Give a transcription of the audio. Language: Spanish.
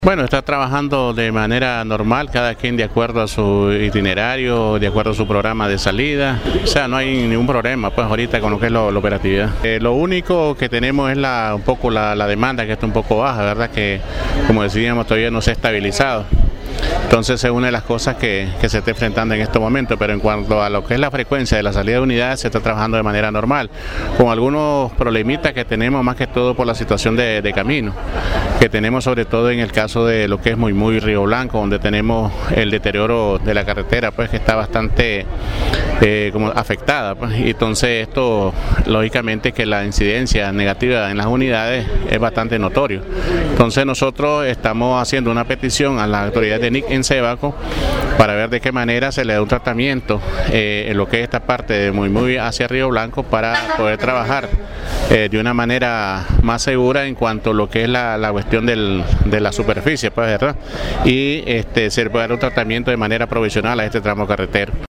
Bueno, está trabajando de manera normal, cada quien de acuerdo a su itinerario, de acuerdo a su programa de salida. O sea, no hay ningún problema pues ahorita con lo que es la operatividad. Lo único que tenemos es un poco la demanda, que está un poco baja, ¿verdad? Que, como decíamos, todavía no se ha estabilizado. Entonces es una de las cosas que se está enfrentando en estos momentos, pero en cuanto a lo que es la frecuencia de la salida de unidades, se está trabajando de manera normal, con algunos problemitas que tenemos más que todo por la situación de camino, que tenemos sobre todo en el caso de lo que es muy Río Blanco, donde tenemos el deterioro de la carretera, pues que está bastante como afectada, pues, y entonces esto lógicamente que la incidencia negativa en las unidades es bastante notorio. Entonces nosotros estamos haciendo una petición a la autoridad de NIC en Cebaco para ver de qué manera se le da un tratamiento en lo que es esta parte de muy hacia Río Blanco para poder trabajar de una manera más segura en cuanto a lo que es la cuestión de la superficie, pues, ¿verdad? Y se le puede dar un tratamiento de manera provisional a este tramo carretero.